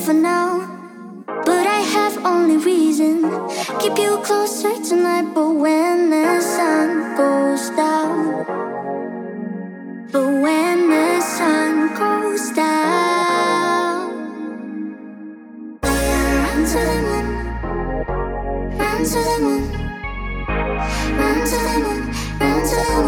for now, but I have only reason. Keep you closer tonight, but when the sun goes down, but when the sun goes down, run to the moon, run to the moon, run to the moon, run to the moon.